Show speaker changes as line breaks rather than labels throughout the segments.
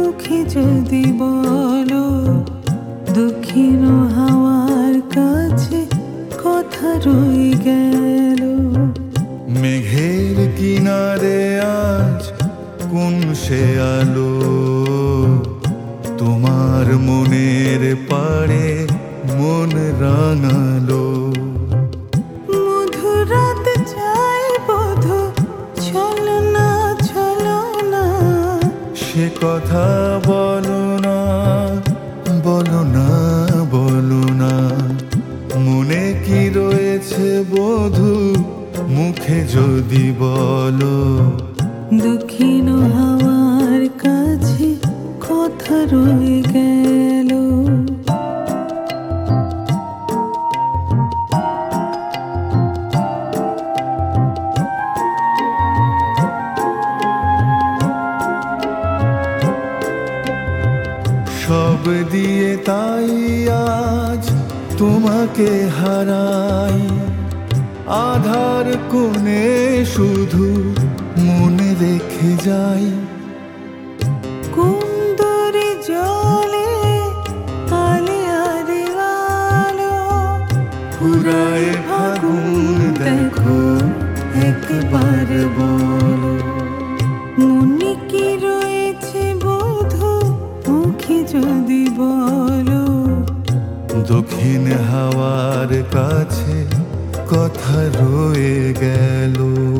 মুখে যদি বলো দক্ষিণ হাওয়ার কাছে কথা রয়ে গেল।
মেঘের কিনারে আজ কোন সে আলো, তোমার মনের পাড়ে মন রাঙালো।
মধুরাত যায় বধু, চলো না চলো না,
সে কথা বলো না, বলো না, বলো না। মনে কি রয়েছে বধূ, মুখে যদি বলো
দক্ষিণ হাওয়ার কাছে কথা রয়ে গেল।
সব দিয়ে তাই আজ তোমাকে হারাই, আধার কোণে শুধু মনে রেখে যাই।
কুন্দরে জলে আলে আরে আলো,
ফুরায় ফাগুন দেখো একবার বলো।
মনে কি রয়েছে বধু, মুখে যদি বলো
দক্ষিণ হাওয়ার কাছে কথা রয়ে গেল।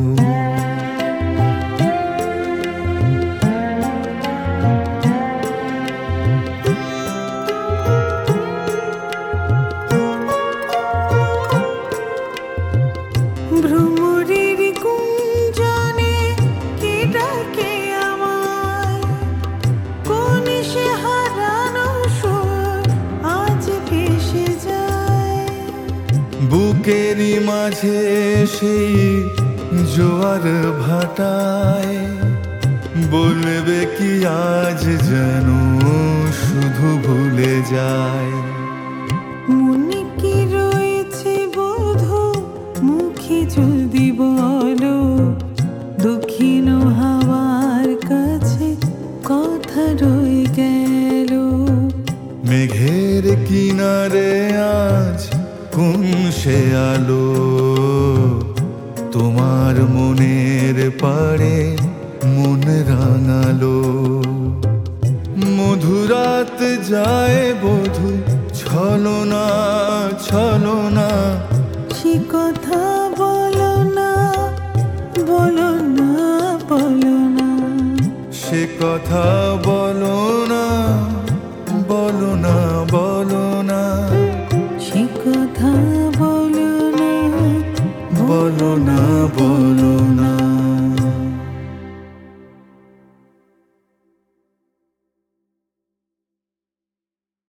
ভ্রমরের কুঞ্জনে কে ডাকে আমায়, কোন সে হারানো সুর আজ ভেসে যায়।
বুকেরই মাঝে সেই জোয়ার ভাটায়, বলবে কি আজ যেন শুধু ভুলে যায়।
মনে কি রয়েছে বধু, মুখে যদি বলো দক্ষিণ হাওয়ার কাছে কথা রয়ে গেল।
মেঘের কিনারে আজ কোন সে আলো, তোমার মনের পাড়ে মন রাঙালো। মধুরাত যায় বধু, ছলো না ছলো না,
সে কথা বলো না, বলো না, বলো না,
সে কথা বলো না, বলো না, বলো না,
সে কথা বলো না,
বলো না।